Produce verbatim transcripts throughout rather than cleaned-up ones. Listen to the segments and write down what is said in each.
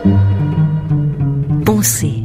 Pensée.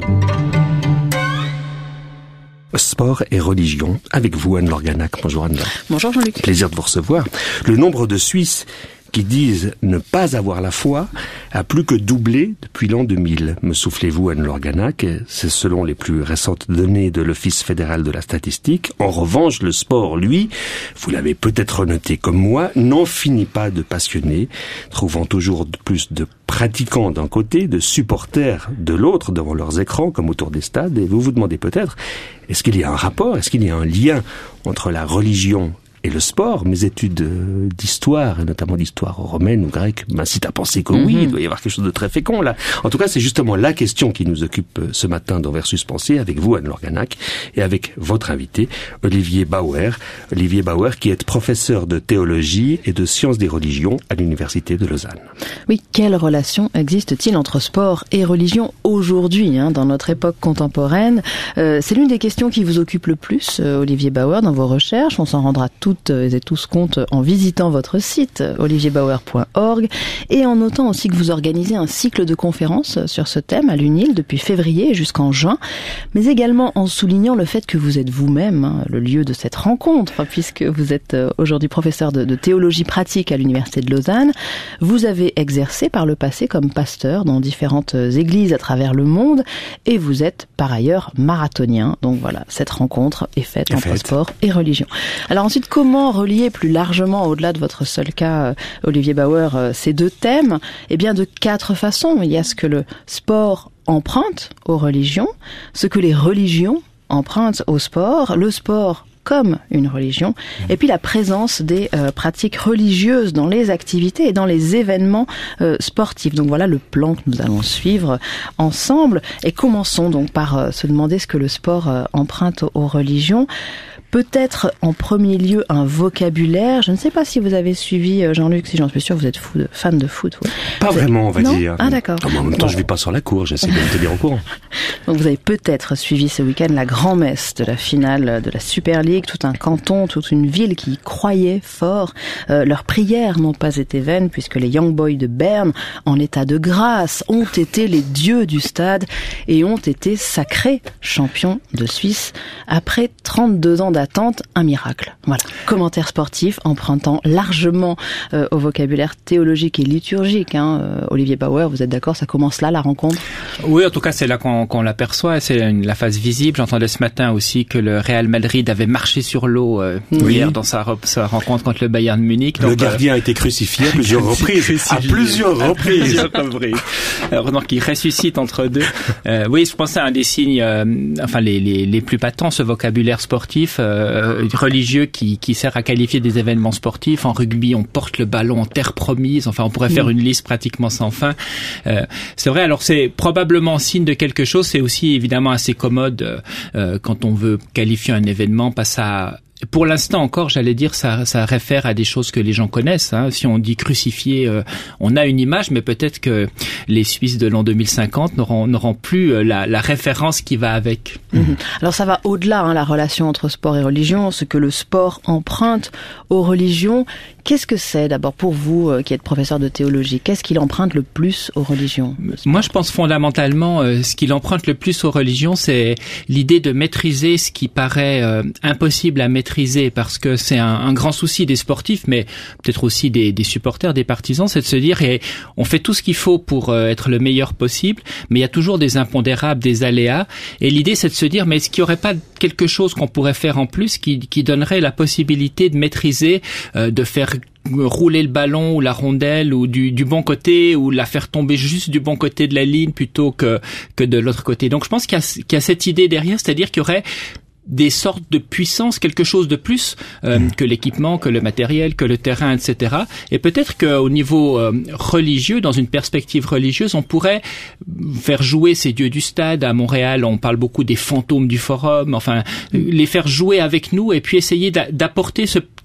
Sport et religion, avec vous Anne Lorganac. Bonjour Anne. Bonjour Jean-Luc. Plaisir de vous recevoir. Le nombre de Suisses qui disent ne pas avoir la foi a plus que doublé depuis l'an deux mille. Me soufflez-vous Anne Lorganac? C'est selon les plus récentes données de l'Office fédéral de la statistique. En revanche, le sport, lui, vous l'avez peut-être noté comme moi, n'en finit pas de passionner, trouvant toujours plus de pratiquants d'un côté, de supporters de l'autre devant leurs écrans comme autour des stades. Et vous vous demandez peut-être, est-ce qu'il y a un rapport, est-ce qu'il y a un lien entre la religion et le sport? Mes études d'histoire, et notamment d'histoire romaine ou grecque, m'incitent à penser que oui, mm-hmm. il doit y avoir quelque chose de très fécond là. En tout cas, c'est justement la question qui nous occupe ce matin dans Versus Pensée, avec vous, Anne Lorganac, et avec votre invité, Olivier Bauer. Olivier Bauer, qui est professeur de théologie et de sciences des religions à l'Université de Lausanne. Oui, quelle relation existe-t-il entre sport et religion aujourd'hui, hein, dans notre époque contemporaine? euh, C'est l'une des questions qui vous occupe le plus, euh, Olivier Bauer, dans vos recherches. On s'en rendra tout et tous compte en visitant votre site olivier bauer point org et en notant aussi que vous organisez un cycle de conférences sur ce thème à l'UNIL depuis février jusqu'en juin, mais également en soulignant le fait que vous êtes vous-même hein, le lieu de cette rencontre, puisque vous êtes aujourd'hui professeur de, de théologie pratique à l'Université de Lausanne. Vous avez exercé par le passé comme pasteur dans différentes églises à travers le monde et vous êtes par ailleurs marathonien. Donc voilà, cette rencontre est faite entre fait. sport et religion. Alors ensuite, comment relier plus largement, au-delà de votre seul cas, Olivier Bauer, ces deux thèmes? Eh bien, de quatre façons. Il y a ce que le sport emprunte aux religions, ce que les religions empruntent au sport, le sport comme une religion, et puis la présence des euh, pratiques religieuses dans les activités et dans les événements euh, sportifs. Donc voilà le plan que nous allons suivre ensemble. Et commençons donc par euh, se demander ce que le sport euh, emprunte aux, aux religions. Peut-être en premier lieu un vocabulaire. Je ne sais pas si vous avez suivi, Jean-Luc, si j'en suis sûr, vous êtes fou de, fan de foot. Oui. Pas vous vraiment, on va non dire. Ah d'accord. En même temps, bon. Je vis pas sur la cour, j'essaie de me tenir au courant. Donc vous avez peut-être suivi ce week-end la grand-messe de la finale de la Super League. Tout un canton, toute une ville qui croyait fort. Euh, leurs prières n'ont pas été vaines puisque les Young Boys de Berne, en état de grâce, ont été les dieux du stade et ont été sacrés champions de Suisse après trente-deux ans d'attente, un miracle. Voilà. Commentaire sportif empruntant largement euh, au vocabulaire théologique et liturgique. Hein. Euh, Olivier Bauer, vous êtes d'accord, ça commence là la rencontre? Oui, en tout cas c'est là qu'on, qu'on l'aperçoit, c'est une, la phase visible. J'entendais ce matin aussi que le Real Madrid avait marché sur l'eau euh, oui. hier dans sa, sa rencontre contre le Bayern Munich. Donc, le gardien euh, a été crucifié à plusieurs reprises. À plusieurs reprises. À plusieurs reprises. Heureusement qu'il ressuscite entre deux. Euh, oui, je pense que c'est un des signes, euh, enfin les, les, les plus patents, ce vocabulaire sportif. Euh, religieux qui, qui sert à qualifier des événements sportifs. En rugby, on porte le ballon en terre promise. Enfin, on pourrait faire une liste pratiquement sans fin. Euh, c'est vrai. Alors, c'est probablement signe de quelque chose. C'est aussi évidemment assez commode euh, quand on veut qualifier un événement, pas ça. Pour l'instant encore, j'allais dire, ça, ça réfère à des choses que les gens connaissent. Hein. Si on dit crucifié, euh, on a une image, mais peut-être que les Suisses de l'an deux mille cinquante n'auront, n'auront plus euh, la, la référence qui va avec. Mmh. Alors ça va au-delà, hein, la relation entre sport et religion, ce que le sport emprunte aux religions. Qu'est-ce que c'est d'abord pour vous euh, qui êtes professeur de théologie? Qu'est-ce qu'il emprunte le plus aux religions? Moi, je pense fondamentalement, euh, ce qu'il emprunte le plus aux religions, c'est l'idée de maîtriser ce qui paraît euh, impossible à maîtriser. Parce que c'est un, un grand souci des sportifs, mais peut-être aussi des, des supporters, des partisans, c'est de se dire et on fait tout ce qu'il faut pour euh, être le meilleur possible, mais il y a toujours des impondérables, des aléas. Et l'idée, c'est de se dire, mais est-ce qu'il n'y aurait pas quelque chose qu'on pourrait faire en plus qui, qui donnerait la possibilité de maîtriser, euh, de faire rouler le ballon ou la rondelle ou du, du bon côté ou la faire tomber juste du bon côté de la ligne plutôt que, que de l'autre côté. Donc je pense qu'il y a, qu'il y a cette idée derrière, c'est-à-dire qu'il y aurait des sortes de puissance, quelque chose de plus euh, mmh. que l'équipement, que le matériel, que le terrain, et cetera. Et peut-être qu'au niveau euh, religieux, dans une perspective religieuse, on pourrait faire jouer ces dieux du stade. À Montréal, on parle beaucoup des fantômes du forum, enfin, mmh. les faire jouer avec nous et puis essayer d'a- d'apporter ce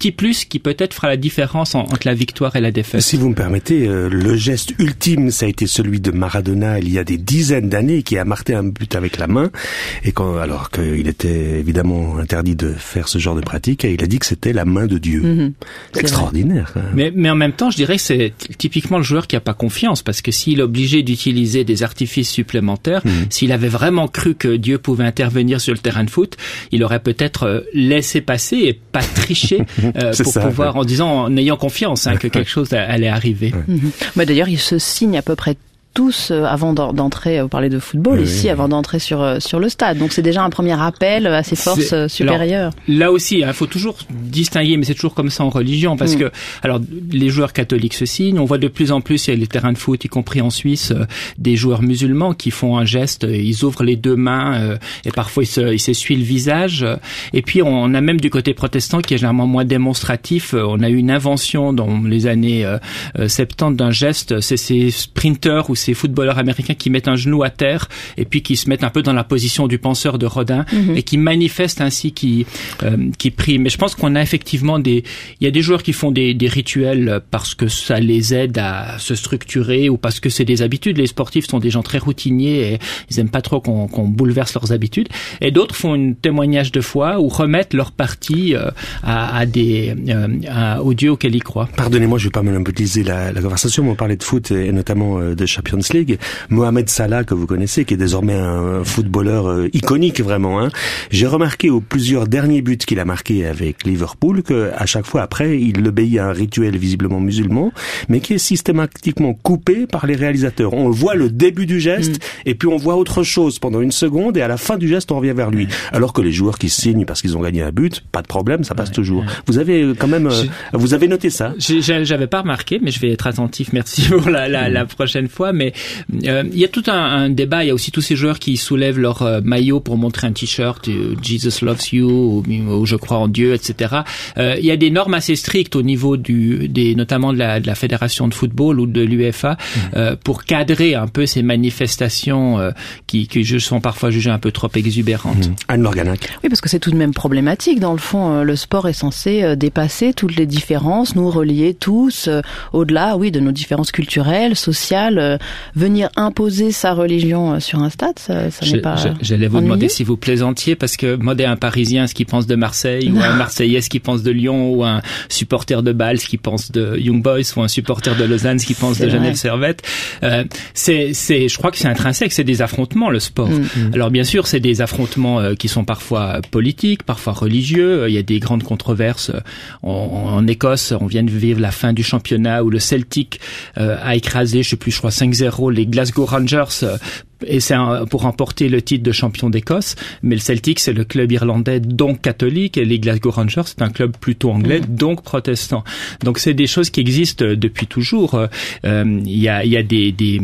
petit plus qui peut-être fera la différence en, entre la victoire et la défaite. Si vous me permettez, euh, le geste ultime, ça a été celui de Maradona il y a des dizaines d'années, qui a marqué un but avec la main, et quand, alors qu'il était évidemment interdit de faire ce genre de pratique, et il a dit que c'était la main de Dieu. Mmh, c'est extraordinaire. Mais, mais en même temps, je dirais que c'est typiquement le joueur qui a pas confiance, parce que s'il est obligé d'utiliser des artifices supplémentaires, mmh. s'il avait vraiment cru que Dieu pouvait intervenir sur le terrain de foot, il aurait peut-être laissé passer et pas triché euh, pour ça, pouvoir, ouais. en disant, en ayant confiance hein, que quelque chose allait arriver. Ouais. Mmh. Bah, d'ailleurs, il se signe à peu près tous euh, avant d'entrer, vous parlez de football oui, ici, oui. avant d'entrer sur euh, sur le stade. Donc c'est déjà un premier appel à ces forces euh, supérieures. Alors, là aussi, il hein, faut toujours distinguer, mais c'est toujours comme ça en religion, parce mmh. que alors les joueurs catholiques se signent. On voit de plus en plus, il y a les terrains de foot, y compris en Suisse, euh, des joueurs musulmans qui font un geste, euh, ils ouvrent les deux mains euh, et parfois ils s'essuient le visage. Euh, et puis on a même du côté protestant qui est généralement moins démonstratif. Euh, on a eu une invention dans les années euh, soixante-dix d'un geste, c'est ces sprinteurs ou ces footballeurs américains qui mettent un genou à terre et puis qui se mettent un peu dans la position du penseur de Rodin mmh. et qui manifestent ainsi, qui euh, qui prient. Mais je pense qu'on a effectivement des, il y a des joueurs qui font des, des rituels parce que ça les aide à se structurer ou parce que c'est des habitudes. Les sportifs sont des gens très routiniers et ils aiment pas trop qu'on qu'on bouleverse leurs habitudes. Et d'autres font un témoignage de foi ou remettent leur partie euh, à, à des euh, à, au Dieu auquel ils croient. Pardonnez-moi, je vais pas monopoliser la, la conversation. On parlait de foot et notamment euh, de Champions League. Mohamed Salah, que vous connaissez, qui est désormais un footballeur euh, iconique vraiment. Hein. J'ai remarqué aux plusieurs derniers buts qu'il a marqués avec Liverpool que à chaque fois après, il obéit à un rituel visiblement musulman, mais qui est systématiquement coupé par les réalisateurs. On voit le début du geste mmh. et puis on voit autre chose pendant une seconde et à la fin du geste, on revient vers lui. Alors que les joueurs qui signent parce qu'ils ont gagné un but, pas de problème, ça passe ouais, toujours. Ouais. Vous avez quand même, euh, vous avez noté ça? J'avais pas remarqué, mais je vais être attentif. Merci pour la, la, mmh. la prochaine fois. Mais euh, il y a tout un, un débat. Il y a aussi tous ces joueurs qui soulèvent leur euh, maillot pour montrer un t-shirt euh, Jesus loves you ou, ou je crois en Dieu, et cetera. Euh, il y a des normes assez strictes au niveau du, des, notamment de la, de la fédération de football ou de l'UEFA mmh. euh, pour cadrer un peu ces manifestations euh, qui, qui sont parfois jugées un peu trop exubérantes. Mmh. Anne Lorganac. Oui, parce que c'est tout de même problématique. Dans le fond, le sport est censé dépasser toutes les différences, nous relier tous, euh, au-delà, oui, de nos différences culturelles, sociales. Euh, venir imposer sa religion sur un stade, ça, ça n'est pas. J'allais vous ennuyeux. Demander si vous plaisantiez, parce que moi, un Parisien, ce qu'il pense de Marseille, non. ou un Marseillais, ce qu'il pense de Lyon, ou un supporter de Bâle, ce qu'il pense de Young Boys, ou un supporter de Lausanne, ce qu'il pense de Genève Servette, euh, c'est, c'est, je crois que c'est intrinsèque, c'est des affrontements, le sport. Mm-hmm. Alors bien sûr, c'est des affrontements euh, qui sont parfois politiques, parfois religieux. Il y a des grandes controverses. En, en Écosse, on vient de vivre la fin du championnat où le Celtic euh, a écrasé, je sais plus, je crois cinq zéro les Glasgow Rangers. Euh, et c'est un, pour remporter le titre de champion d'Écosse, mais le Celtic c'est le club irlandais donc catholique et les Glasgow Rangers c'est un club plutôt anglais mmh. donc protestant. Donc c'est des choses qui existent depuis toujours. Euh, il y a il y a des des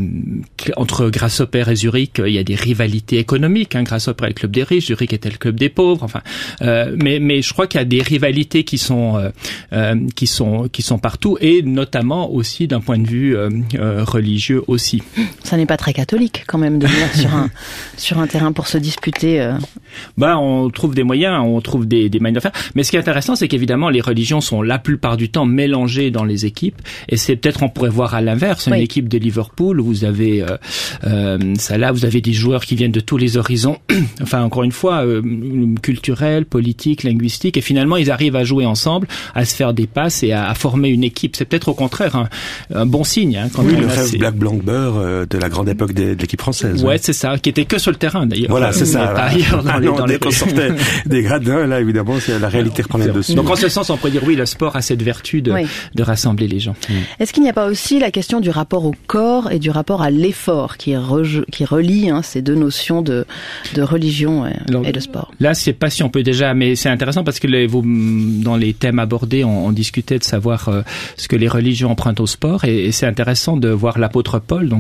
entre Grasshopper et Zurich, il y a des rivalités économiques. Hein. Grasshopper est le club des riches, Zurich était le club des pauvres. Enfin, euh, mais mais je crois qu'il y a des rivalités qui sont euh, euh, qui sont qui sont partout et notamment aussi d'un point de vue euh, euh, religieux aussi. Ça n'est pas très catholique quand même de sur un sur un terrain pour se disputer. Euh... Bah, on trouve des moyens, on trouve des des manières de faire. Mais ce qui est intéressant, c'est qu'évidemment les religions sont la plupart du temps mélangées dans les équipes. Et c'est peut-être on pourrait voir à l'inverse une oui. équipe de Liverpool où vous avez euh, euh, ça là, vous avez des joueurs qui viennent de tous les horizons. Enfin encore une fois, euh, culturel, politique, linguistique, et finalement ils arrivent à jouer ensemble, à se faire des passes et à, à former une équipe. C'est peut-être au contraire un, un bon signe. Hein, quand oui, on le rêve Black Blanc Beurre euh, de la grande époque de, de l'équipe française. Ouais, ouais, c'est ça, qui était que sur le terrain d'ailleurs. Voilà, c'est ça. Pas ailleurs dans ah, les, non, dans dès les... qu'on sortait des gradins, là évidemment, c'est la réalité reprenait le dessus. Donc en ce sens, on pourrait dire oui, le sport a cette vertu de, oui. de rassembler les gens. Mmh. Est-ce qu'il n'y a pas aussi la question du rapport au corps et du rapport à l'effort qui, re, qui relie hein, ces deux notions de, de religion et, Alors, et de sport? Là, je sais pas si on peut déjà, mais c'est intéressant parce que les, vous, dans les thèmes abordés, on, on discutait de savoir euh, ce que les religions empruntent au sport et, et c'est intéressant de voir l'apôtre Paul, donc dans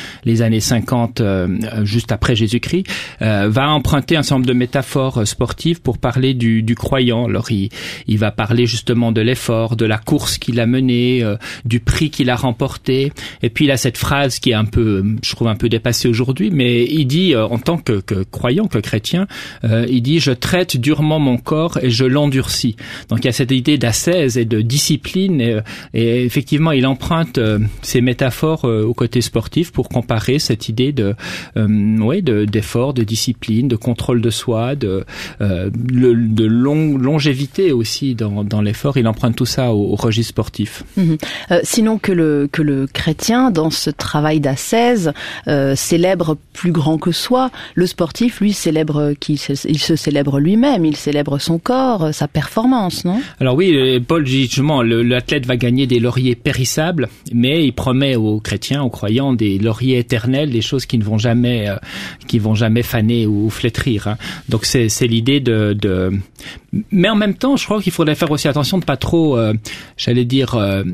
les années cinquante, euh, juste après Jésus-Christ, euh, va emprunter un certain nombre de métaphores sportives pour parler du, du croyant. Alors il, il va parler justement de l'effort, de la course qu'il a menée, euh, du prix qu'il a remporté. Et puis il a cette phrase qui est un peu, je trouve un peu dépassée aujourd'hui, mais il dit euh, en tant que, que croyant, que chrétien, euh, il dit « Je traite durement mon corps et je l'endurcis ». Donc il y a cette idée d'ascèse et de discipline et, et effectivement il emprunte euh, ces métaphores euh, au côté sportif pour comparer cette idée de, euh, ouais, de d'effort, de discipline, de contrôle de soi, de, euh, le, de long, longévité aussi dans, dans l'effort. Il emprunte tout ça au, au registre sportif. Mmh. Euh, sinon que le que le chrétien dans ce travail d'ascèse euh, célèbre plus grand que soi, le sportif lui célèbre qu'il se, il se célèbre lui-même, il célèbre son corps, sa performance, non? Alors oui, Paul dit justement, le, l'athlète va gagner des lauriers périssables, mais il promet aux chrétiens, aux croyants, des lauriers éternels, des choses qui ne vont jamais, euh, qui vont jamais faner ou flétrir. Hein. Donc c'est, c'est l'idée de, de, mais en même temps, je crois qu'il faudrait faire aussi attention de pas trop, euh, j'allais dire. Euh,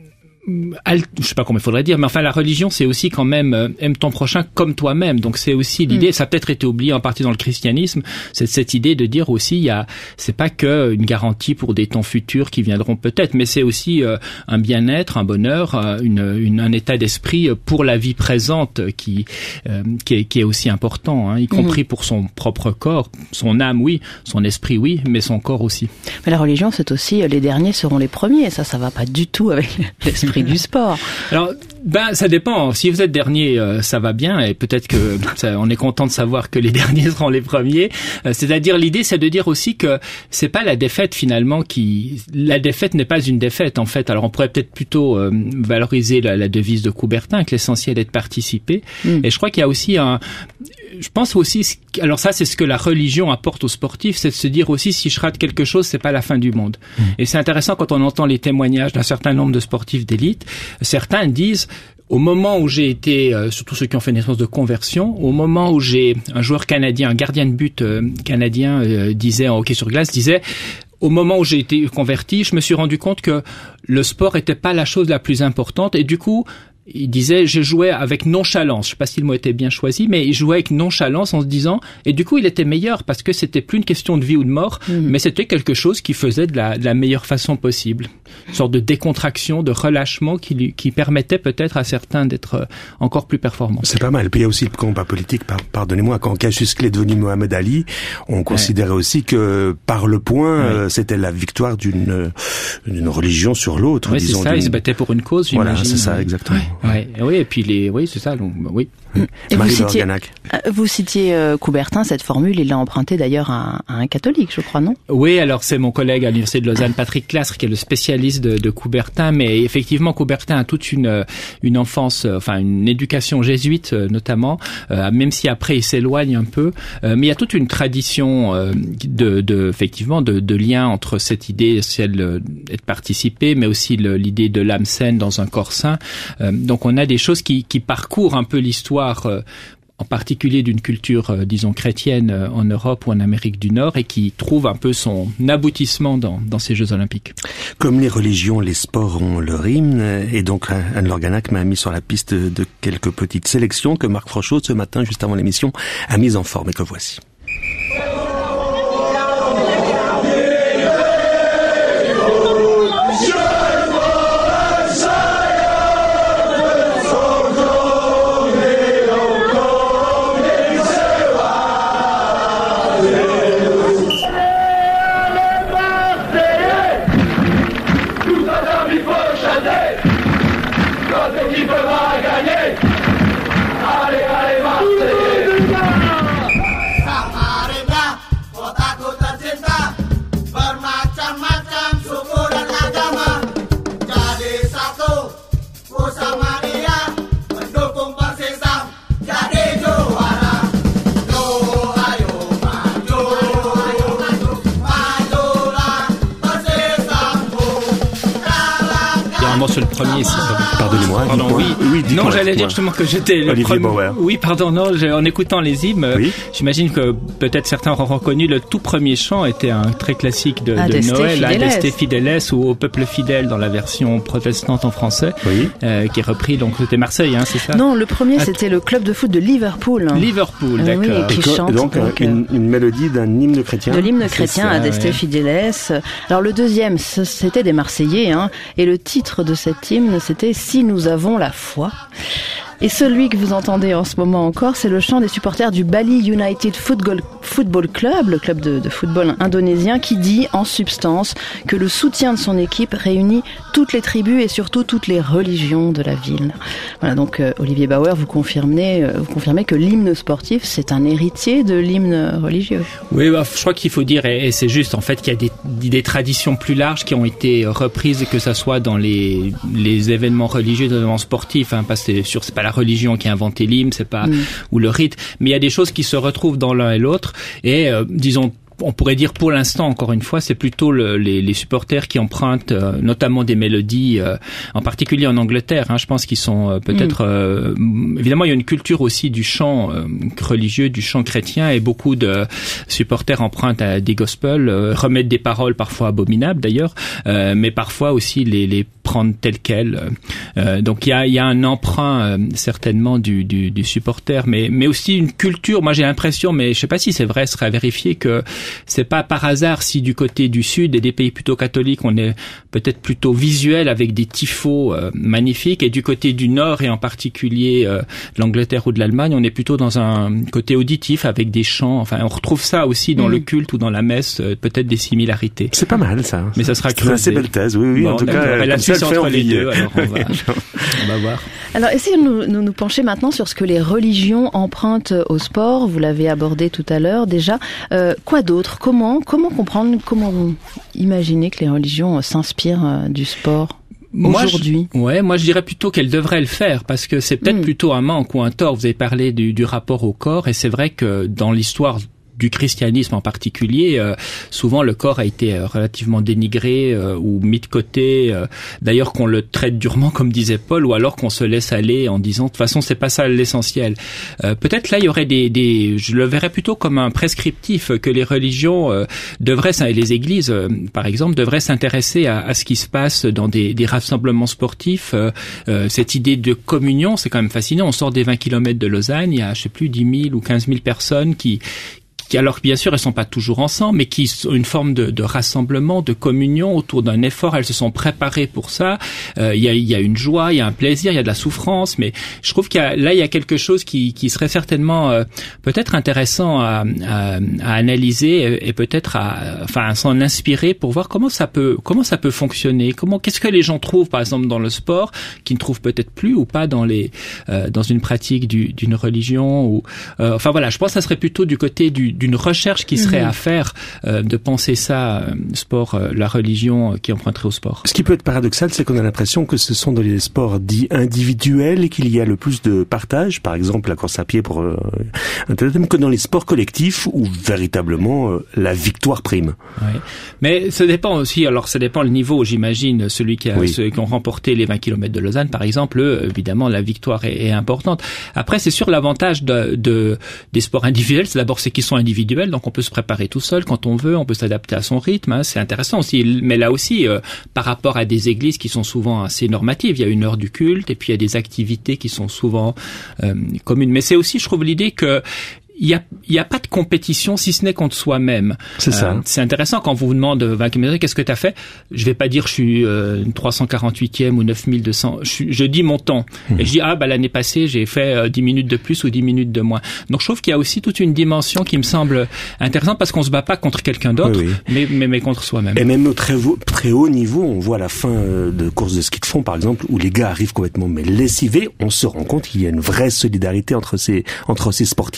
je sais pas comment il faudrait dire, mais enfin la religion c'est aussi quand même euh, aime ton prochain comme toi-même. Donc c'est aussi l'idée, mmh. ça a peut-être été oublié en partie dans le christianisme, c'est cette idée de dire aussi il y a c'est pas que une garantie pour des temps futurs qui viendront peut-être, mais c'est aussi euh, un bien-être, un bonheur, euh, une, une un état d'esprit pour la vie présente qui euh, qui, est, qui est aussi important, hein, y compris mmh. pour son propre corps, son âme oui, son esprit oui, mais son corps aussi. Mais la religion c'est aussi les derniers seront les premiers, ça ça va pas du tout avec l'esprit du sport. Alors, ben, ça dépend. Si vous êtes dernier, euh, ça va bien, et peut-être que ça, on est content de savoir que les derniers seront les premiers. Euh, c'est-à-dire, l'idée, c'est de dire aussi que c'est pas la défaite finalement qui, la défaite n'est pas une défaite en fait. Alors, on pourrait peut-être plutôt euh, valoriser la, la devise de Coubertin, que l'essentiel est de participer. Mm. Et je crois qu'il y a aussi un, je pense aussi, alors ça, c'est ce que la religion apporte aux sportifs, c'est de se dire aussi, si je rate quelque chose, c'est pas la fin du monde. Mm. Et c'est intéressant quand on entend les témoignages d'un certain nombre de sportifs d'élite. Certains disent, au moment où j'ai été, euh, surtout ceux qui ont fait naissance de conversion, au moment où j'ai un joueur canadien, un gardien de but euh, canadien euh, disait en hockey sur glace, disait, au moment où j'ai été converti, je me suis rendu compte que le sport était pas la chose la plus importante et du coup, il disait, je jouais avec nonchalance. Je sais pas si le mot était bien choisi, mais il jouait avec nonchalance en se disant, et du coup, il était meilleur parce que c'était plus une question de vie ou de mort, mmh. mais c'était quelque chose qui faisait de la, de la meilleure façon possible. Une sorte de décontraction, de relâchement qui lui, qui permettait peut-être à certains d'être encore plus performants. C'est pas mal. Puis il y a aussi le combat politique, pardonnez-moi, quand Cassius Clay est devenu Mohamed Ali, on considérait ouais. aussi que par le point, ouais. euh, c'était la victoire d'une, d'une religion sur l'autre. Oui, disons, c'est ça, d'une... il se battait pour une cause, j'imagine. Voilà, c'est ça, exactement. Ouais. Ouais, oui, et puis les, oui, c'est ça, donc, oui. Et vous citiez, vous citiez euh, Coubertin, cette formule, il l'a empruntée d'ailleurs à, à un catholique, je crois, non? Oui, alors c'est mon collègue à l'université de Lausanne, Patrick Clastre, qui est le spécialiste de, de Coubertin, mais effectivement, Coubertin a toute une, une enfance, enfin une éducation jésuite notamment, euh, même si après il s'éloigne un peu, euh, mais il y a toute une tradition euh, de, de, effectivement, de, de lien entre cette idée, celle d'être participé, mais aussi le, l'idée de l'âme saine dans un corps sain. Euh, donc on a des choses qui, qui parcourent un peu l'histoire, euh, en particulier d'une culture, euh, disons, chrétienne euh, en Europe ou en Amérique du Nord, et qui trouve un peu son aboutissement dans, dans ces Jeux Olympiques. Comme les religions, les sports ont leur hymne, et donc Anne Lorganac m'a mis sur la piste de quelques petites sélections que Marc Frochot, ce matin, juste avant l'émission, a mises en forme et que voici. Sur le premier, si ça Pardonnez-moi. Pardon, oui. oui non, j'allais dire justement que j'étais le Olivier premier. Bauer. Oui, pardon, non, en écoutant les hymnes, oui. J'imagine que peut-être certains auront reconnu le tout premier chant était un très classique de, ah, de Noël, Adeste Fideles, ou Au peuple fidèle dans la version protestante en français, oui. euh, qui est repris. Donc c'était Marseille, hein, c'est ça? Non, le premier ah, c'était le club de foot de Liverpool. Liverpool, euh, d'accord. Oui, qui chante donc, donc une, une mélodie d'un hymne chrétien. De l'hymne chrétien, Adeste ouais. Fideles. Alors le deuxième, c'était des Marseillais, hein, et le titre de cet hymne, c'était Si nous avons la foi. Et celui que vous entendez en ce moment encore, c'est le chant des supporters du Bali United Football, Football Club, le club de, de football indonésien, qui dit en substance que le soutien de son équipe réunit toutes les tribus et surtout toutes les religions de la ville. Voilà, donc euh, Olivier Bauer, vous confirmez, euh, vous confirmez que l'hymne sportif, c'est un héritier de l'hymne religieux. Oui, bah, je crois qu'il faut dire, et, et c'est juste en fait qu'il y a des, des traditions plus larges qui ont été reprises, que ça soit dans les, les événements religieux, des événements sportifs, hein, parce que c'est sûr, c'est pas la religion qui a inventé l'hymne, c'est pas, mmh. ou le rite, mais il y a des choses qui se retrouvent dans l'un et l'autre, et euh, disons, on pourrait dire pour l'instant, encore une fois, c'est plutôt le, les, les supporters qui empruntent euh, notamment des mélodies, euh, en particulier en Angleterre. Hein, je pense qu'ils sont euh, peut-être... Mm. Euh, évidemment, il y a une culture aussi du chant euh, religieux, du chant chrétien, et beaucoup de supporters empruntent à des gospels, euh, remettent des paroles parfois abominables d'ailleurs, euh, mais parfois aussi les, les prendre telles quelles. Euh, donc il y a, il y a un emprunt euh, certainement du, du, du supporter, mais, mais aussi une culture. Moi j'ai l'impression, mais je sais pas si c'est vrai, ce serait à vérifier, que c'est pas par hasard si du côté du sud et des pays plutôt catholiques on est peut-être plutôt visuel avec des tifos euh, magnifiques, et du côté du nord et en particulier euh, de l'Angleterre ou de l'Allemagne on est plutôt dans un côté auditif avec des chants. Enfin on retrouve ça aussi dans mmh. le culte ou dans la messe, euh, peut-être des similarités. C'est pas mal ça. Mais ça sera creusé. C'est une assez belle thèse, oui, oui. Bon, en tout cas, la suite entre les deux, alors on va, on va voir. Alors essayons de nous, nous, nous pencher maintenant sur ce que les religions empruntent au sport. Vous l'avez abordé tout à l'heure déjà. Euh, quoi d'autre? Comment, comment comprendre, comment imaginer que les religions s'inspirent du sport aujourd'hui? Moi, je, ouais, moi je dirais plutôt qu'elles devraient le faire, parce que c'est peut-être mmh. plutôt un manque ou un tort. Vous avez parlé du, du rapport au corps, et c'est vrai que dans l'histoire du christianisme en particulier, euh, souvent le corps a été euh, relativement dénigré euh, ou mis de côté, euh, d'ailleurs qu'on le traite durement comme disait Paul, ou alors qu'on se laisse aller en disant de toute façon c'est pas ça l'essentiel. Euh, peut-être là il y aurait des, des je le verrais plutôt comme un prescriptif, que les religions euh, devraient, et les églises euh, par exemple, devraient s'intéresser à, à ce qui se passe dans des, des rassemblements sportifs. Euh, euh, cette idée de communion, c'est quand même fascinant. On sort des vingt kilomètres de Lausanne, il y a je sais plus dix mille ou quinze mille personnes qui qui, alors bien sûr, elles sont pas toujours ensemble, mais qui ont une forme de, de rassemblement, de communion autour d'un effort. Elles se sont préparées pour ça. Euh, il y a, il y a une joie, il y a un plaisir, il y a de la souffrance, mais je trouve qu'il y a, là, il y a quelque chose qui, qui serait certainement euh, peut-être intéressant à, à, à analyser et, et peut-être à, enfin, à s'en inspirer pour voir comment ça peut, comment ça peut fonctionner. Comment, qu'est-ce que les gens trouvent, par exemple, dans le sport, qui ne trouvent peut-être plus ou pas dans les, euh, dans une pratique du, d'une religion ou, euh, enfin voilà, je pense que ça serait plutôt du côté du d'une recherche qui serait mmh. à faire, euh, de penser ça, euh, sport, euh, la religion euh, qui emprunterait au sport. Ce qui peut être paradoxal, c'est qu'on a l'impression que ce sont dans les sports dits individuels et qu'il y a le plus de partage, par exemple la course à pied pour euh, un thème, que dans les sports collectifs où véritablement euh, la victoire prime. Oui. Mais ça dépend aussi, alors ça dépend le niveau, j'imagine, celui qui a, oui. ceux qui ont remporté les vingt kilomètres de Lausanne, par exemple, eux, évidemment, la victoire est, est importante. Après, c'est sûr, l'avantage de, de, des sports individuels, c'est d'abord c'est qu'ils sont individuel, donc on peut se préparer tout seul quand on veut, on peut s'adapter à son rythme, hein, c'est intéressant aussi. Mais là aussi, euh, par rapport à des églises qui sont souvent assez normatives, il y a une heure du culte et puis il y a des activités qui sont souvent euh, communes. Mais c'est aussi, je trouve, l'idée que il y a, il y a pas de compétition si ce n'est contre soi-même. C'est ça. Euh, c'est intéressant quand vous vous demandez vingt kilomètres, qu'est-ce que tu as fait? Je vais pas dire je suis euh, trois cent quarante-huitième ou neuf mille deux cents. Je, je dis mon temps. Mmh. Et je dis ah bah l'année passée j'ai fait euh, dix minutes de plus ou dix minutes de moins. Donc je trouve qu'il y a aussi toute une dimension qui me semble intéressante parce qu'on se bat pas contre quelqu'un d'autre, oui, oui. Mais, mais mais contre soi-même. Et même au très, très haut niveau, on voit à la fin de courses de ski de fond par exemple où les gars arrivent complètement mais lessivés, on se rend compte qu'il y a une vraie solidarité entre ces entre ces sportifs de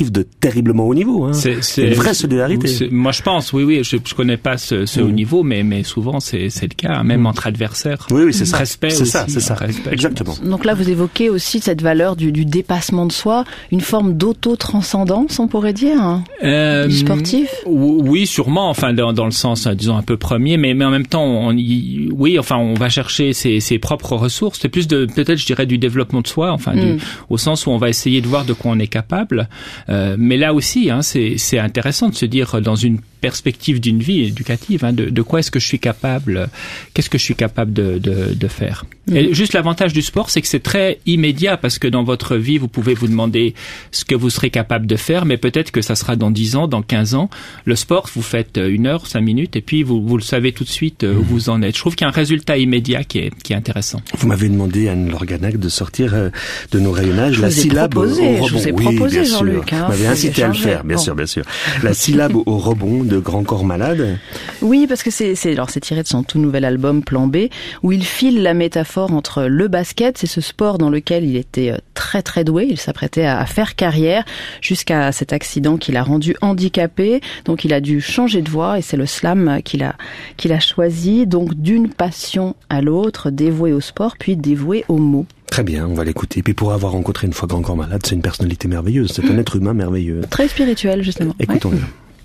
terriblement haut niveau. Hein. C'est, c'est une vraie solidarité. C'est, moi, je pense, oui, oui. Je, je connais pas ce, ce mmh. haut niveau, mais, mais souvent c'est, c'est le cas, même mmh. entre adversaires. Oui, oui, c'est ça. Respect c'est aussi, ça, c'est ça. Respect, exactement. Donc là, vous évoquez aussi cette valeur du, du dépassement de soi, une forme d'auto-transcendance, on pourrait dire, hein, euh, du sportif. Oui, sûrement. Enfin, dans, dans le sens, disons un peu premier, mais, mais en même temps, on y, oui, enfin, on va chercher ses, ses propres ressources. C'est plus de, peut-être, je dirais, du développement de soi, enfin, mmh. du, au sens où on va essayer de voir de quoi on est capable. Euh, mais là aussi, hein, c'est, c'est intéressant de se dire dans une perspective d'une vie éducative, hein, de, de quoi est-ce que je suis capable, qu'est-ce que je suis capable de, de, de faire. Mmh. Et juste l'avantage du sport, c'est que c'est très immédiat parce que dans votre vie, vous pouvez vous demander ce que vous serez capable de faire, mais peut-être que ça sera dans dix ans, dans quinze ans. Le sport, vous faites une heure, cinq minutes, et puis vous, vous le savez tout de suite où mmh. vous en êtes. Je trouve qu'il y a un résultat immédiat qui est, qui est intéressant. Vous m'avez demandé, Anne Lorganac, de sortir de nos rayonnages je la syllabe proposé, au rebond. Je vous ai oui, proposé, bien Jean-Luc. Sûr. Hein, vous m'avez incité à le faire, bien bon. sûr, bien sûr. La syllabe au rebond de Grand Corps Malade. Oui, parce que c'est, c'est, alors c'est tiré de son tout nouvel album Plan B, où il file la métaphore entre le basket, c'est ce sport dans lequel il était très très doué, il s'apprêtait à faire carrière, jusqu'à cet accident qui l'a rendu handicapé, donc il a dû changer de voie, et c'est le slam qu'il a, qu'il a choisi, donc d'une passion à l'autre, dévoué au sport, puis dévoué aux mots. Très bien, on va l'écouter. Puis pour avoir rencontré une fois Grand Corps Malade, c'est une personnalité merveilleuse, c'est un être humain merveilleux. Très spirituel, justement. Écoutons-le. Ouais.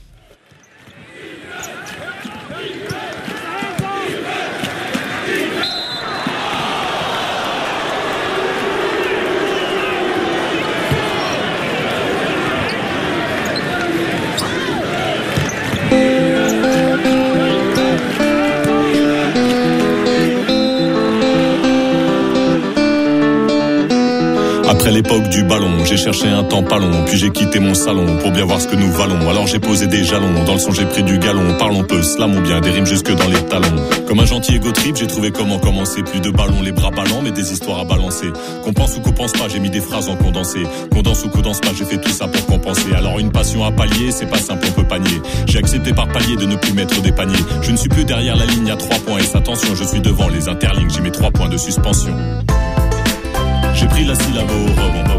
Après l'époque du ballon, j'ai cherché un temps pas long, puis j'ai quitté mon salon pour bien voir ce que nous valons. Alors j'ai posé des jalons, dans le son j'ai pris du galon. Parlons peu, slamons bien, des rimes jusque dans les talons. Comme un gentil égo trip, j'ai trouvé comment commencer. Plus de ballons, les bras ballants, mais des histoires à balancer. Qu'on pense ou qu'on pense pas, j'ai mis des phrases en condensé. Qu'on danse ou qu'on danse pas, j'ai fait tout ça pour compenser. Alors une passion à pallier, c'est pas simple, on peut pas nier. J'ai accepté par palier de ne plus mettre des paniers. Je ne suis plus derrière la ligne à trois points. Et attention, je suis devant les interlignes, j'ai mes trois points de suspension. J'ai pris la syllabe au rebond.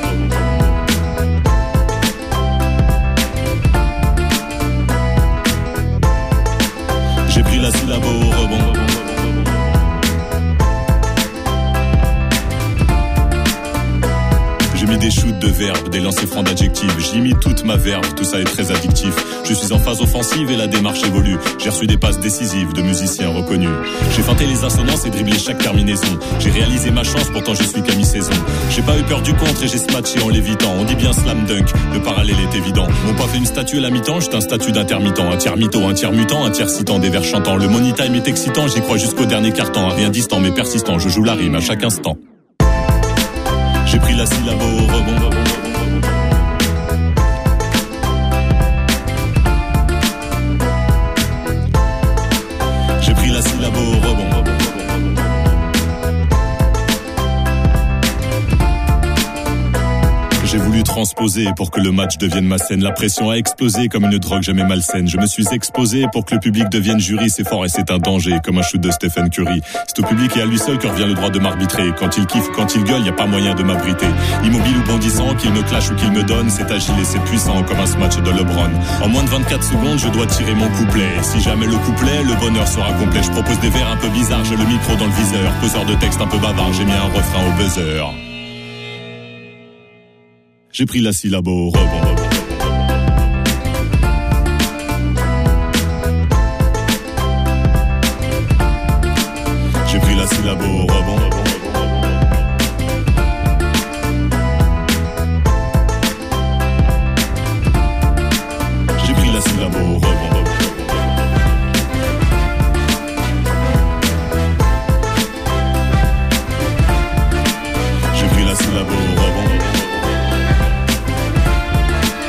J'ai pris la syllabe au rebond. J'ai mis des shoots de verbes, des lancers francs d'adjectifs. J'y mis toute ma verve, tout ça est très addictif. Je suis en phase offensive et la démarche évolue. J'ai reçu des passes décisives de musiciens reconnus. J'ai feinté les assonances et dribblé chaque terminaison. J'ai réalisé ma chance, pourtant je suis qu'à mi-saison. J'ai pas eu peur du contre et j'ai smatché en l'évitant. On dit bien slam dunk, le parallèle est évident. M'ont pas fait une statue à la mi-temps, j'étais un statut d'intermittent. Un tiers mytho, un tiers mutant, un tiers citant, des vers chantants. Le money time est excitant, j'y crois jusqu'au dernier carton. Rien distant mais persistant, je joue la rime à chaque instant. J'ai pris la syllabe au rebond. J'ai pris la syllabe au rebond. J'ai voulu transposer pour que le match devienne ma scène. La pression a explosé comme une drogue jamais malsaine. Je me suis exposé pour que le public devienne jury. C'est fort et c'est un danger, comme un shoot de Stephen Curry. C'est au public et à lui seul que revient le droit de m'arbitrer. Quand il kiffe ou quand il gueule, y a pas moyen de m'abriter. Immobile ou bondissant, qu'il me clash ou qu'il me donne, c'est agile et c'est puissant comme un smash de LeBron. En moins de vingt-quatre secondes, je dois tirer mon couplet. Si jamais le couplet, le bonheur sera complet. Je propose des vers un peu bizarres, j'ai le micro dans le viseur. Poseur de texte un peu bavard, j'ai mis un refrain au buzzer. J'ai pris la syllabe au rebond. J'ai pris la syllabe au rebond. J'ai pris la syllabe au rebond. J'ai pris la syllabe au rebond.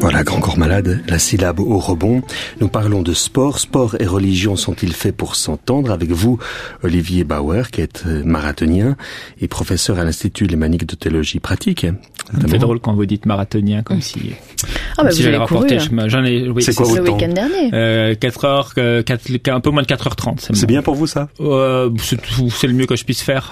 Voilà, Grand Corps Malade, la syllabe au rebond. Nous parlons de sport. Sport et religion sont-ils faits pour s'entendre? Avec vous, Olivier Bauer, qui est marathonien et professeur à l'Institut lémanique de théologie pratique. C'est drôle quand vous dites marathonien, comme si... Ah bah vous avez couru, hein. J'en ai, oui, c'est quoi le votre week-end dernier? Euh, quatre heures, quatre, un peu moins de quatre heures trente. C'est, c'est bien pour vous, ça? Euh, c'est, c'est le mieux que je puisse faire.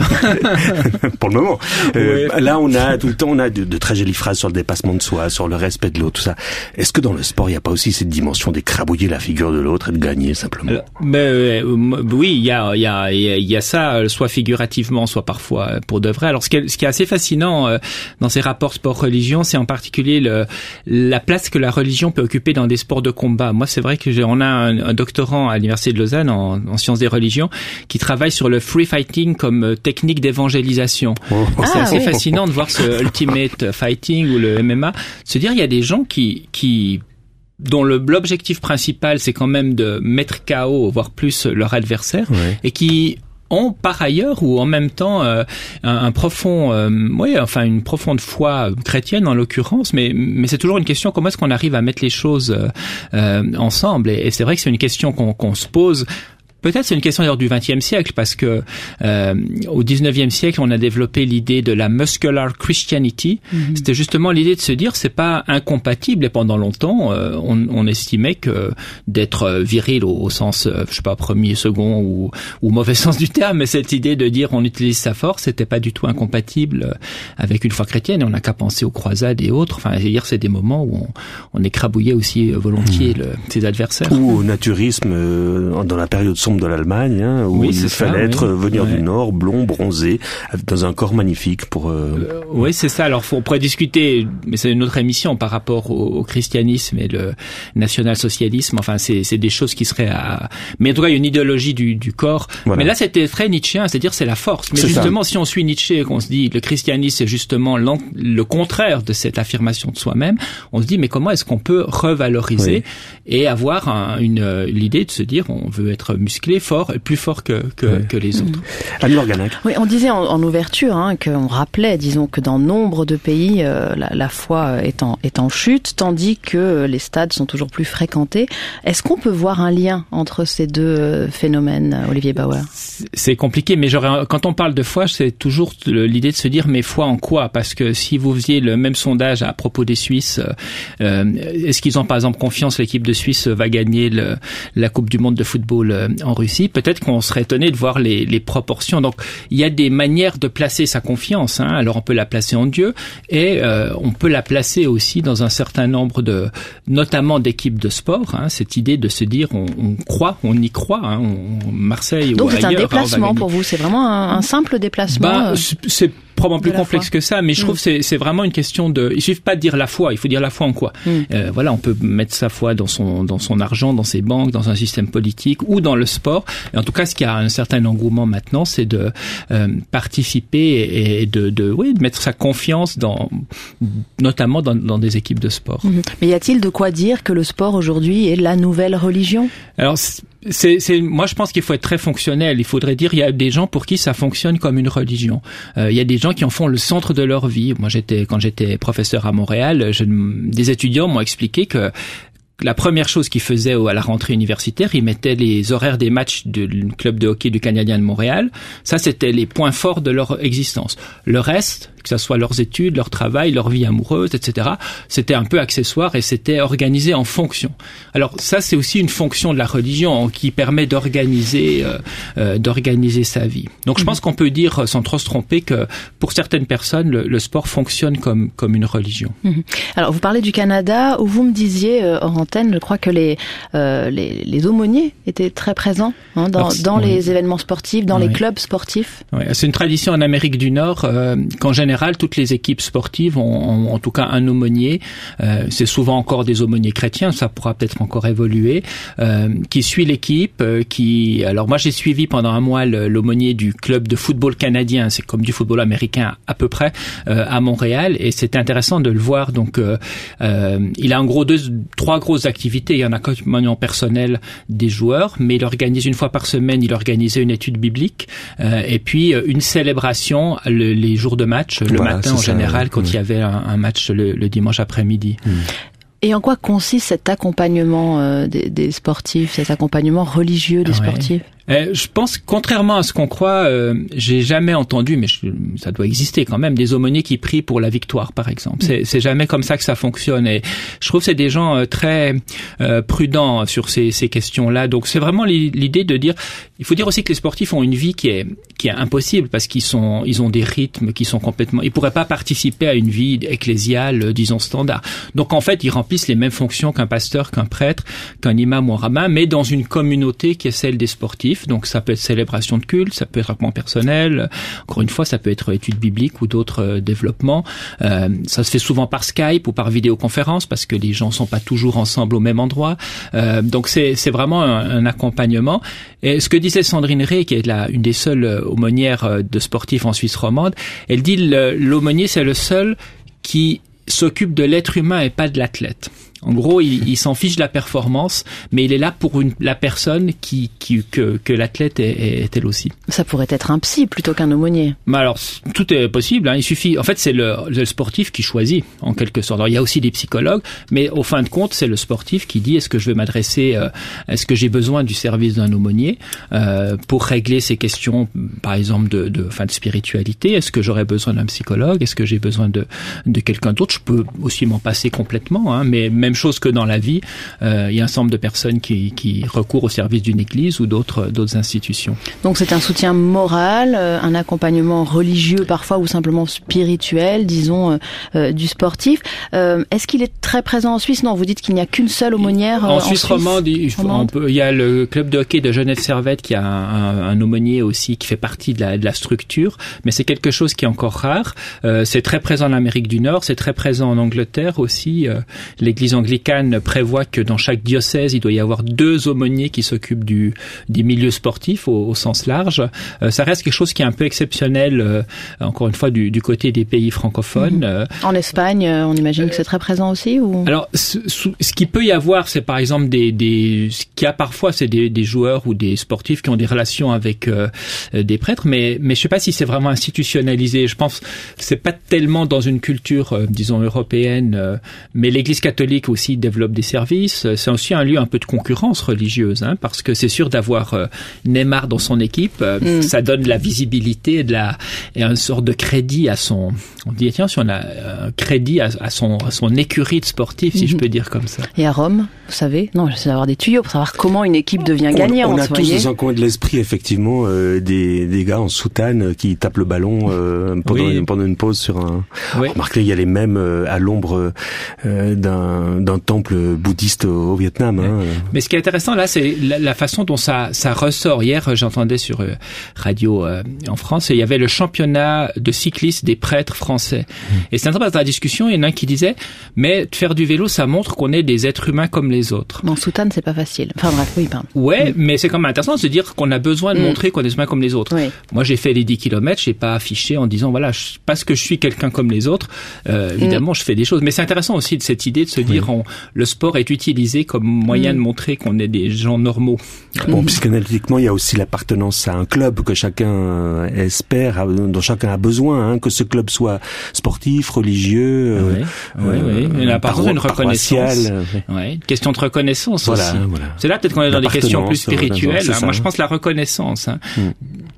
Pour le moment. Euh, oui. Là, on a tout le temps, on a de, de très jolies phrases sur le dépassement de soi, sur le respect de l'autre, tout ça. Est-ce que dans le sport, il n'y a pas aussi cette dimension d'écrabouiller la figure de l'autre et de gagner, simplement? Alors, mais, euh, oui, il y a, il y a, il y a ça, soit figurativement, soit parfois pour de vrai. Alors, ce qui est, ce qui est assez fascinant euh, dans ces rapports sport-religion, c'est en particulier le, la place que la religion peut occuper dans des sports de combat. Moi, c'est vrai que j'ai, on a un, un doctorant à l'université de Lausanne en, en sciences des religions qui travaille sur le free fighting comme technique d'évangélisation. Oh. C'est ah, assez oui. fascinant de voir ce ultimate fighting ou le M M A, se dire il y a des gens qui qui dont le, l'objectif principal c'est quand même de mettre K O voire plus leur adversaire ouais. et qui ont par ailleurs ou en même temps euh, un, un profond, euh, oui, enfin une profonde foi chrétienne en l'occurrence, mais mais c'est toujours une question comment est-ce qu'on arrive à mettre les choses euh, euh, ensemble et, et c'est vrai que c'est une question qu'on, qu'on se pose. Peut-être c'est une question d'ailleurs du vingtième siècle parce que euh, au dix-neuvième siècle on a développé l'idée de la muscular Christianity. Mm-hmm. C'était justement l'idée de se dire c'est pas incompatible et pendant longtemps euh, on, on estimait que d'être viril au, au sens euh, je sais pas premier, second ou, ou mauvais sens du terme, mais cette idée de dire on utilise sa force c'était pas du tout incompatible avec une foi chrétienne et on n'a qu'à penser aux croisades et autres. Enfin, c'est-à-dire c'est des moments où on, on écrabouillait aussi volontiers mm. le, ses adversaires. Ou au naturisme euh, dans la période sombre de l'Allemagne, hein, où oui, il fallait ça, être oui. venir ouais. du Nord, blond, bronzé, dans un corps magnifique pour. Euh... Euh, oui, c'est ça. Alors, faut, on pourrait discuter, mais c'est une autre émission par rapport au, au christianisme et le national-socialisme. Enfin, c'est, c'est des choses qui seraient à. Mais en tout cas, il y a une idéologie du, du corps. Voilà. Mais là, c'était très nietzschéen, c'est-à-dire c'est la force. Mais c'est justement, ça. Si on suit Nietzsche, qu'on se dit le christianisme c'est justement le contraire de cette affirmation de soi-même, on se dit mais comment est-ce qu'on peut revaloriser oui. et avoir un, une l'idée de se dire on veut être musclé, fort et plus fort que que, oui. que les autres. Anne-Laure Ganac. Oui, on disait en, en ouverture hein, qu'on rappelait, disons que dans nombre de pays, euh, la, la foi est en est en chute, tandis que les stades sont toujours plus fréquentés. Est-ce qu'on peut voir un lien entre ces deux phénomènes, Olivier Bauer? C'est compliqué, mais j'aurais, quand on parle de foi, c'est toujours l'idée de se dire mais foi en quoi? Parce que si vous faisiez le même sondage à propos des Suisses, euh, est-ce qu'ils ont par exemple confiance l'équipe de Suisse va gagner le, la Coupe du Monde de football en Russie? Peut-être qu'on serait étonné de voir les, les proportions. Donc il y a des manières de placer sa confiance. Hein. Alors on peut la placer en Dieu et euh, on peut la placer aussi dans un certain nombre de, notamment d'équipes de sport. Hein. Cette idée de se dire on, on croit, on y croit. Hein. On, Marseille Donc ou ailleurs. Donc c'est un déplacement pour vous. C'est vraiment un, un simple déplacement. Ben, c'est probablement plus complexe foi. que ça, mais je trouve mmh. que c'est, c'est vraiment une question de. Il suffit pas de dire la foi, il faut dire la foi en quoi. Mmh. Euh, voilà, on peut mettre sa foi dans son dans son argent, dans ses banques, dans un système politique ou dans le sport. Et en tout cas, ce qui a un certain engouement maintenant, c'est de euh, participer et de de oui de mettre sa confiance dans notamment dans, dans des équipes de sport. Mmh. Mais y a-t-il de quoi dire que le sport aujourd'hui est la nouvelle religion? Alors c'est, c'est, moi je pense qu'il faut être très fonctionnel. Il faudrait dire il y a des gens pour qui ça fonctionne comme une religion. Euh, il y a des gens qui en font le centre de leur vie. Moi j'étais quand j'étais professeur à Montréal, je, des étudiants m'ont expliqué que la première chose qu'ils faisaient à la rentrée universitaire, ils mettaient les horaires des matchs du club de hockey du Canadien de Montréal. Ça, c'était les points forts de leur existence. Le reste, que ce soit leurs études, leur travail, leur vie amoureuse, et cetera, c'était un peu accessoire et c'était organisé en fonction. Alors ça, c'est aussi une fonction de la religion qui permet d'organiser, euh, euh, d'organiser sa vie. Donc, je pense qu'on peut dire, sans trop se tromper, que pour certaines personnes, le, le sport fonctionne comme comme une religion. Alors, vous parlez du Canada, où vous me disiez, euh, en antenne, je crois que les euh, les, les aumôniers étaient très présents hein, dans, Alors, dans oui. les événements sportifs, dans oui. les clubs sportifs. Oui, c'est une tradition en Amérique du Nord euh, qu'en général toutes les équipes sportives ont, ont en tout cas un aumônier. Euh, c'est souvent encore des aumôniers chrétiens, ça pourra peut-être encore évoluer, euh, qui suit l'équipe. Euh, qui, alors moi j'ai suivi pendant un mois le, l'aumônier du club de football canadien, c'est comme du football américain à peu près euh, à Montréal, et c'était intéressant de le voir. Donc euh, euh, il a en gros deux, trois grosses activités. Il y en a comme personnel des joueurs, mais il organise une fois par semaine, il organisait une étude biblique euh, et puis une célébration le, les jours de match. Le voilà, matin en général ça, quand oui. il y avait un, un match le, le dimanche après-midi. Mmh. Et en quoi consiste cet accompagnement euh, des, des sportifs, cet accompagnement religieux des ouais. sportifs? Euh, je pense, contrairement à ce qu'on croit, euh, j'ai jamais entendu, mais je, ça doit exister quand même, des aumôniers qui prient pour la victoire, par exemple. C'est, c'est jamais comme ça que ça fonctionne. Et je trouve que c'est des gens euh, très euh, prudents sur ces, ces questions-là. Donc c'est vraiment l'idée de dire, il faut dire aussi que les sportifs ont une vie qui est qui est impossible parce qu'ils sont, ils ont des rythmes qui sont complètement, ils pourraient pas participer à une vie ecclésiale, disons standard. Donc en fait, ils remplissent les mêmes fonctions qu'un pasteur, qu'un prêtre, qu'un imam ou un rabbin, mais dans une communauté qui est celle des sportifs. Donc ça peut être célébration de culte, ça peut être accompagnement personnel, encore une fois ça peut être études bibliques ou d'autres euh, développements. Euh, ça se fait souvent par Skype ou par vidéoconférence parce que les gens sont pas toujours ensemble au même endroit. Euh, donc c'est c'est vraiment un, un accompagnement. Et ce que disait Sandrine Rey, qui est la, une des seules aumônières de sportifs en Suisse romande, elle dit le, l'aumônier c'est le seul qui s'occupe de l'être humain et pas de l'athlète. En gros, il, il s'en fiche de la performance, mais il est là pour une, la personne qui, qui que, que l'athlète est, est elle aussi. Ça pourrait être un psy plutôt qu'un aumônier. Mais alors, tout est possible. Hein. Il suffit. En fait, c'est le, le sportif qui choisit, en quelque sorte. Alors, il y a aussi des psychologues, mais au fin de compte, c'est le sportif qui dit est-ce que je vais m'adresser, euh, est-ce que j'ai besoin du service d'un aumônier euh, pour régler ces questions, par exemple de, de, enfin, de spiritualité. Est-ce que j'aurais besoin d'un psychologue? Est-ce que j'ai besoin de, de quelqu'un d'autre? Je peux aussi m'en passer complètement, hein, mais même chose que dans la vie, euh, il y a un ensemble de personnes qui, qui recourent au service d'une église ou d'autres, d'autres institutions. Donc c'est un soutien moral, euh, un accompagnement religieux parfois ou simplement spirituel, disons, euh, euh, du sportif. Euh, est-ce qu'il est très présent en Suisse? Non, vous dites qu'il n'y a qu'une seule aumônière euh, en, en Suisse, Suisse romande. Il, on peut, il y a le club de hockey de Genève-Servette qui a un, un, un aumônier aussi qui fait partie de la, de la structure, mais c'est quelque chose qui est encore rare. Euh, c'est très présent en Amérique du Nord, c'est très présent en Angleterre aussi. Euh, l'église anglicane prévoit que dans chaque diocèse, il doit y avoir deux aumôniers qui s'occupent du, des milieux sportifs au, au sens large. Euh, ça reste quelque chose qui est un peu exceptionnel, euh, encore une fois, du, du côté des pays francophones. Mmh. En Espagne, on imagine euh, que c'est très présent aussi ou... Alors, ce, ce qu'il peut y avoir, c'est par exemple des... des ce qu'il y a parfois, c'est des, des joueurs ou des sportifs qui ont des relations avec euh, des prêtres, mais, mais je ne sais pas si c'est vraiment institutionnalisé. Je pense que c'est pas tellement dans une culture, euh, disons, européenne, euh, mais l'Église catholique aussi développe des services. C'est aussi un lieu un peu de concurrence religieuse, hein, parce que c'est sûr d'avoir euh, Neymar dans son équipe, euh, mm. ça donne de la visibilité, de la et une sorte de crédit à son. On dit tiens, si on a un crédit à, à son à son écurie de sportif, si mm-hmm. je peux dire comme ça. Et à Rome, vous savez, non, j'essaie d'avoir des tuyaux pour savoir comment une équipe devient on, gagnante. On a tous dans un coin de l'esprit effectivement euh, des des gars en soutane qui tapent le ballon euh, pendant oui. une, pendant une pause sur un. Oui. Remarquez, il y a les mêmes euh, à l'ombre euh, d'un d'un temple bouddhiste au Vietnam. Hein. Mais ce qui est intéressant là, c'est la, la façon dont ça, ça ressort. Hier, j'entendais sur euh, radio euh, en France, il y avait le championnat de cyclisme des prêtres français. Mmh. Et c'est intéressant dans la discussion, il y en a un qui disait, mais faire du vélo, ça montre qu'on est des êtres humains comme les autres. En soutane, c'est pas facile. Enfin bref, oui, pardon. Ouais, mmh. mais c'est quand même intéressant de se dire qu'on a besoin de mmh. montrer qu'on est des humains comme les autres. Oui. Moi, j'ai fait les dix kilomètres, j'ai pas affiché en disant, voilà, je, parce que je suis quelqu'un comme les autres, euh, évidemment, mmh. je fais des choses. Mais c'est intéressant aussi de cette idée de se dire, oui. on, le sport est utilisé comme moyen mmh. de montrer qu'on est des gens normaux. Bon, mmh. psychanalytiquement, il y a aussi l'appartenance à un club que chacun espère, dont chacun a besoin, hein, que ce club soit sportif, religieux, oui, euh, oui, oui. La paro- une reconnaissance, oui. ouais, une question de reconnaissance voilà, aussi. Voilà. C'est là peut-être qu'on est dans des questions plus spirituelles. Voilà, hein. Moi, je pense la reconnaissance. Hein. Mmh.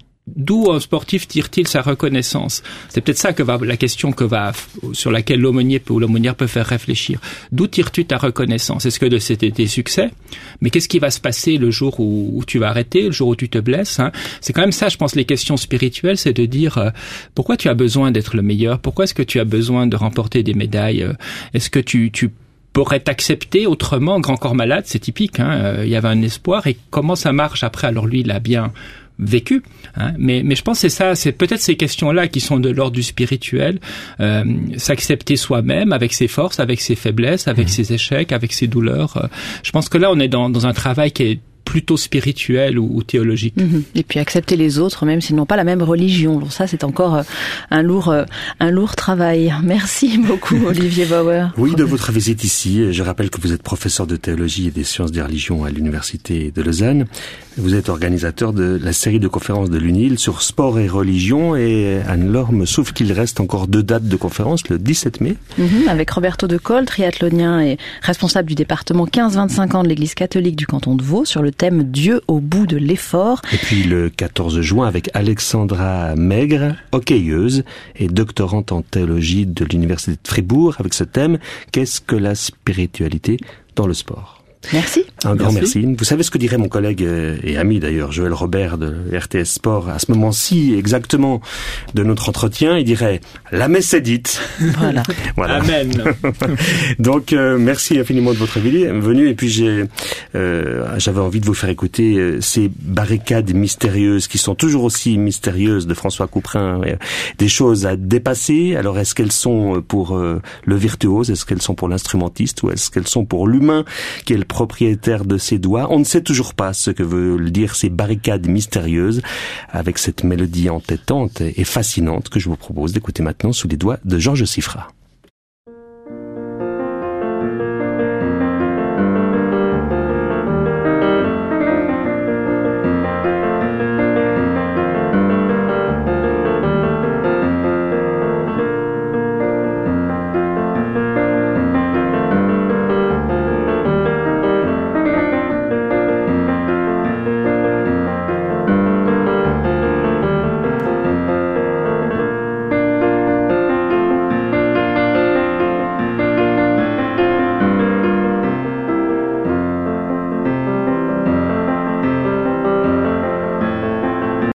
D'où un sportif tire-t-il sa reconnaissance? C'est peut-être ça que va la question que va sur laquelle l'aumônier peut, ou l'aumônière peut faire réfléchir. D'où tires-tu ta reconnaissance? Est-ce que de c'était tes succès? Mais qu'est-ce qui va se passer le jour où, où tu vas arrêter, le jour où tu te blesses, hein? C'est quand même ça, je pense, les questions spirituelles, c'est de dire euh, pourquoi tu as besoin d'être le meilleur? Pourquoi est-ce que tu as besoin de remporter des médailles? Est-ce que tu tu pourrait t'accepter autrement? Grand corps malade, c'est typique, hein? Euh, il y avait un espoir, et comment ça marche après? Alors lui, il a bien vécu, hein, mais mais je pense que c'est ça, c'est peut-être ces questions-là qui sont de l'ordre du spirituel, euh, s'accepter soi-même avec ses forces, avec ses faiblesses, avec mmh. ses échecs, avec ses douleurs. Euh, je pense que là on est dans dans un travail qui est plutôt spirituelle ou, ou théologique. Mmh. Et puis accepter les autres, même s'ils n'ont pas la même religion. Alors ça, c'est encore un lourd, un lourd travail. Merci beaucoup, Olivier Bauer. Oui, de votre visite ici. Je rappelle que vous êtes professeur de théologie et des sciences des religions à l'Université de Lausanne. Vous êtes organisateur de la série de conférences de l'U N I L sur sport et religion. Et Anne-Laure me souffle qu'il reste encore deux dates de conférences, le dix-sept mai. Mmh, avec Roberto de Col, triathlonien et responsable du département quinze vingt-cinq ans de l'Église catholique du canton de Vaud, sur le thème Dieu au bout de l'effort. Et puis le quatorze juin avec Alexandra Maigre, hockeyeuse et doctorante en théologie de l'Université de Fribourg, avec ce thème « Qu'est-ce que la spiritualité dans le sport ?» Merci. Un grand merci. merci. Vous savez ce que dirait mon collègue et ami d'ailleurs, Joël Robert de R T S Sport, à ce moment-ci exactement de notre entretien, il dirait « La messe est dite ». Voilà. Voilà. Amen. Donc euh, merci infiniment de votre venue et puis j'ai euh, j'avais envie de vous faire écouter euh, ces barricades mystérieuses qui sont toujours aussi mystérieuses de François Couperin, euh, des choses à dépasser. Alors est-ce qu'elles sont pour euh, le virtuose, est-ce qu'elles sont pour l'instrumentiste ou est-ce qu'elles sont pour l'humain qui est le propriétaire de ses doigts? On ne sait toujours pas ce que veulent dire ces barricades mystérieuses avec cette mélodie entêtante et fascinante que je vous propose d'écouter maintenant sous les doigts de Georges Siffra.